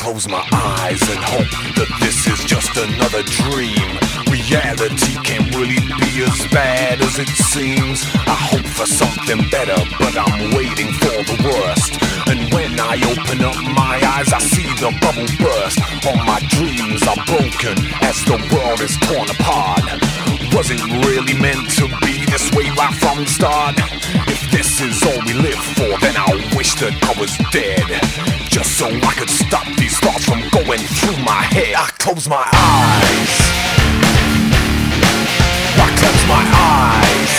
close my eyes and hope that this is just another dream. Reality can't really be as bad as it seems. I hope for something better, but I'm waiting for the worst. And when I open up my eyes, I see the bubble burst. All my dreams are broken as the world is torn apart. Was it really meant to be this way right from the start? If this is all we live for, then I wish that I was dead, just so I could stop these thoughts from going through my head. I close my eyes, I close my eyes,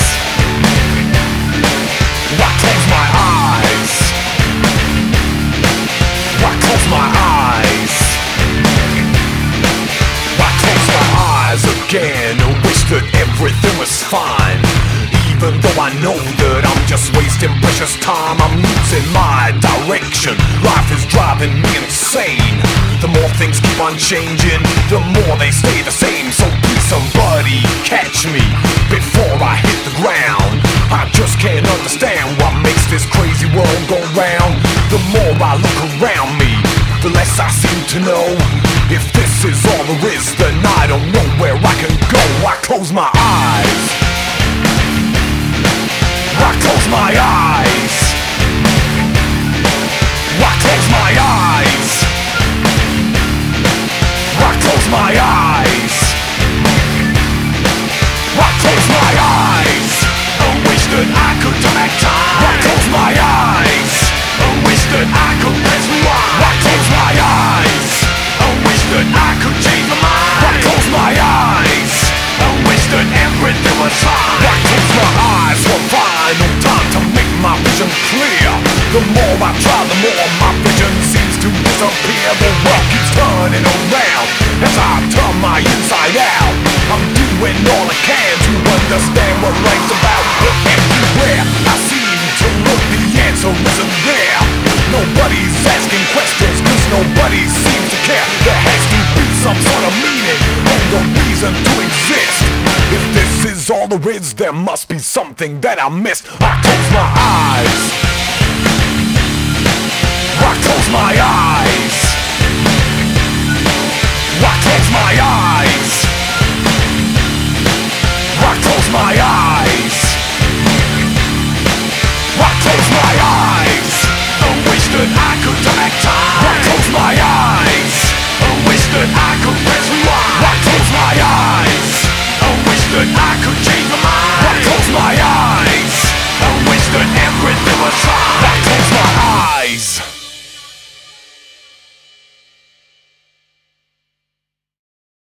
I close my eyes, I close my eyes, I close my eyes again and wish that everything was fine. Even though I know that I'm just wasting precious time, I'm losing my direction. Life is driving me insane. The more things keep on changing, the more they stay the same. So please somebody catch me before I hit the ground. I just can't understand what makes this crazy world go round. The more I look around me, the less I seem to know. If this is all there is, then I don't know where I can go. I close my eyes, I close my eyes, I close my eyes, I close my eyes, I close my eyes. I wish that I could turn back time. I close my eyes, I wish that I could press rewind. I close my eyes, I wish that I could change my mind. I close my eyes, I wish that everything was fine. I close my eyes for final time to make my vision clear. The more I try, the more my vision seems to disappear. The world keeps turning around as I turn my inside out. I'm doing all I can to understand what life's about, but everywhere I seem to look, the answer isn't there. Nobody's asking questions, cause nobody seems to care. There has to be some sort of meaning and a reason to exist. If this is all there is, there must be something that I missed. I close my eyes, I close my eyes, I close my eyes, I close my eyes,